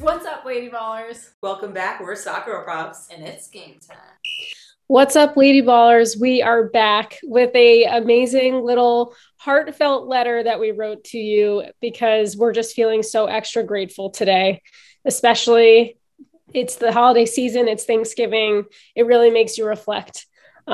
What's up, Lady Ballers? Welcome back. We're Soccer Girl Props. And it's game time. What's up, Lady Ballers? We are back with a amazing little heartfelt letter that we wrote to you because we're just feeling so extra grateful today. Especially, it's the holiday season, it's Thanksgiving. It really makes you reflect.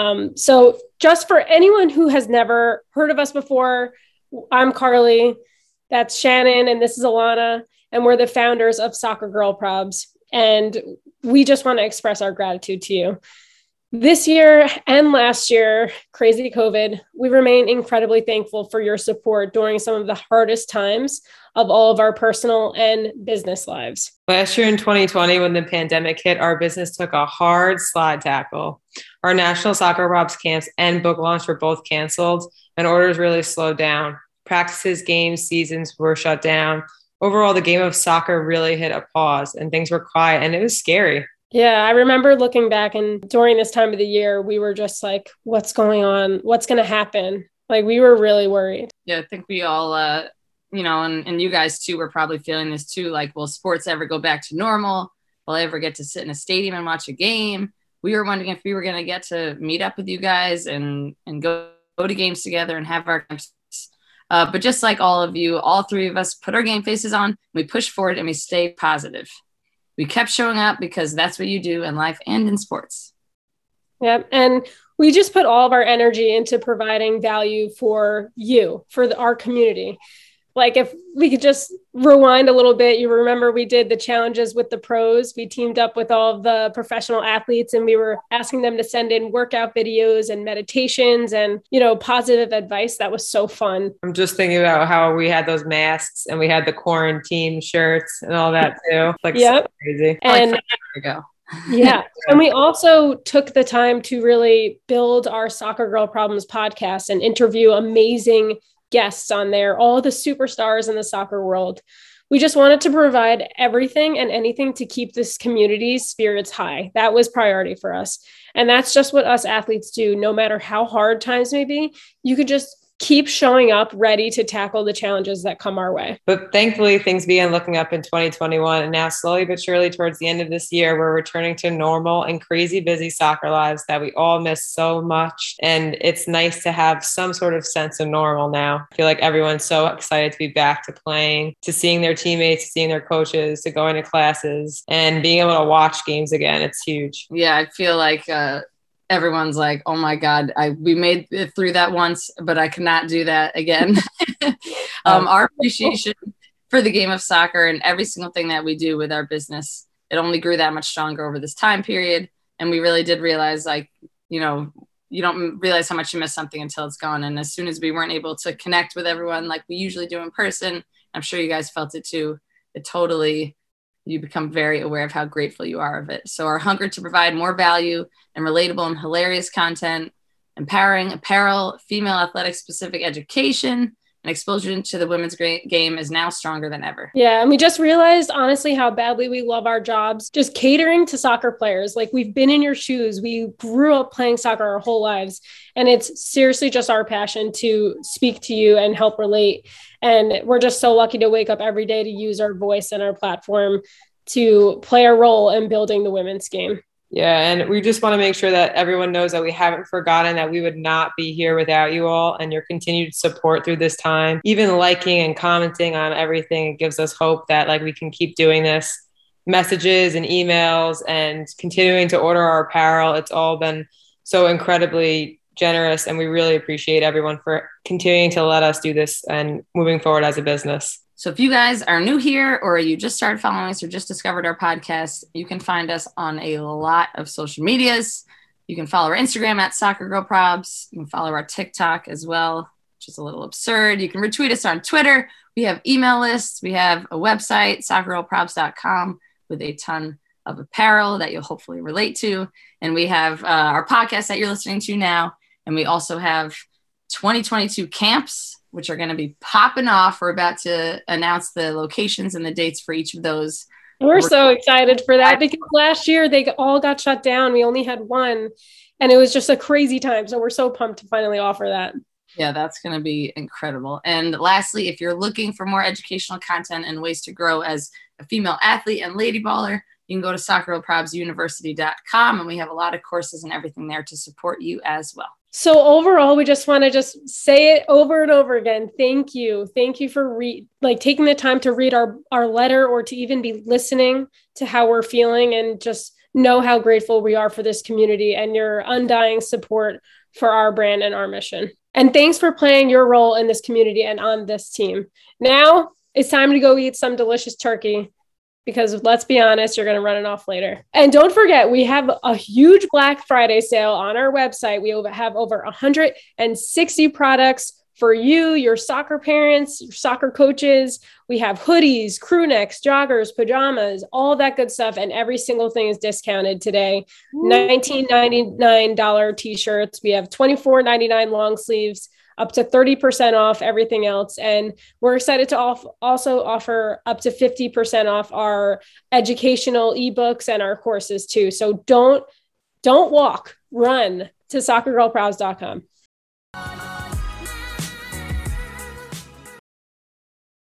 So just for anyone who has never heard of us before, I'm Carly, that's Shannon, and this is Alana, and we're the founders of Soccer Girl Probs. And we just want to express our gratitude to you. This year and last year, crazy COVID, we remain incredibly thankful for your support during some of the hardest times of all of our personal and business lives. Last year in 2020, when the pandemic hit, our business took a hard slide tackle. Our National Soccer Props camps and book launch were both canceled, and orders really slowed down. Practices, games, seasons were shut down. Overall, the game of soccer really hit a pause and things were quiet, and it was scary. Yeah, I remember looking back, and during this time of the year, we were just like, what's going on? What's going to happen? Like, we were really worried. Yeah, I think we all, and you guys too, were probably feeling this too. Like, will sports ever go back to normal? Will I ever get to sit in a stadium and watch a game? We were wondering if we were going to get to meet up with you guys and go to games together and have our camps. But just like all of you, all three of us put our game faces on, we pushed forward, and we stayed positive. We kept showing up because that's what you do in life and in sports. Yep. And we just put all of our energy into providing value for you, for our community. Like, if we could just rewind a little bit, you remember we did the challenges with the pros. We teamed up with all of the professional athletes, and we were asking them to send in workout videos and meditations and, positive advice. That was so fun. I'm just thinking about how we had those masks and we had the quarantine shirts and all that too. Yep. So crazy. And there we go. Yeah. And we also took the time to really build our Soccer Girl Problems podcast and interview amazing guests on there, all the superstars in the soccer world. We just wanted to provide everything and anything to keep this community's spirits high. That was priority for us. And that's just what us athletes do. No matter how hard times may be, you could just keep showing up ready to tackle the challenges that come our way. But thankfully, things began looking up in 2021. And now slowly but surely towards the end of this year, we're returning to normal and crazy busy soccer lives that we all miss so much. And it's nice to have some sort of sense of normal now. I feel like everyone's so excited to be back to playing, to seeing their teammates, to seeing their coaches, to going to classes and being able to watch games again. It's huge. Yeah, I feel like everyone's like, oh my God, we made it through that once, but I cannot do that again. Our appreciation for the game of soccer and every single thing that we do with our business, it only grew that much stronger over this time period. And we really did realize, you don't realize how much you miss something until it's gone. And as soon as we weren't able to connect with everyone like we usually do in person, I'm sure you guys felt it too. You become very aware of how grateful you are of it. So our hunger to provide more value and relatable and hilarious content, empowering apparel, female athletic specific education, and exposure to the women's game is now stronger than ever. Yeah. And we just realized, honestly, how badly we love our jobs, just catering to soccer players. Like, we've been in your shoes. We grew up playing soccer our whole lives. And it's seriously just our passion to speak to you and help relate. And we're just so lucky to wake up every day to use our voice and our platform to play a role in building the women's game. Yeah, and we just want to make sure that everyone knows that we haven't forgotten that we would not be here without you all and your continued support through this time. Even liking and commenting on everything, it gives us hope that we can keep doing this. Messages and emails and continuing to order our apparel. It's all been so incredibly generous, and we really appreciate everyone for continuing to let us do this and moving forward as a business. So if you guys are new here or you just started following us or just discovered our podcast, you can find us on a lot of social medias. You can follow our Instagram at Soccer Girl Probs. You can follow our TikTok as well, which is a little absurd. You can retweet us on Twitter. We have email lists. We have a website, soccergirlprobs.com, with a ton of apparel that you'll hopefully relate to. And we have our podcast that you're listening to now. And we also have 2022 camps, which are going to be popping off. We're about to announce the locations and the dates for each of those. We're so excited for that because last year they all got shut down. We only had one, and it was just a crazy time. So we're so pumped to finally offer that. Yeah, that's going to be incredible. And lastly, if you're looking for more educational content and ways to grow as a female athlete and lady baller, you can go to soccergirlprobsuniversity.com, and we have a lot of courses and everything there to support you as well. So overall, we just want to just say it over and over again. Thank you. Thank you for taking the time to read our letter, or to even be listening to how we're feeling, and just know how grateful we are for this community and your undying support for our brand and our mission. And thanks for playing your role in this community and on this team. Now it's time to go eat some delicious turkey, because let's be honest, you're going to run it off later. And don't forget, we have a huge Black Friday sale on our website. We have over 160 products for you, your soccer parents, your soccer coaches. We have hoodies, crew necks, joggers, pajamas, all that good stuff. And every single thing is discounted today. $19.99 t-shirts. We have $24.99 long sleeves, up to 30% off everything else. And we're excited to also offer up to 50% off our educational ebooks and our courses too. So don't walk, run to soccergirlprobs.com.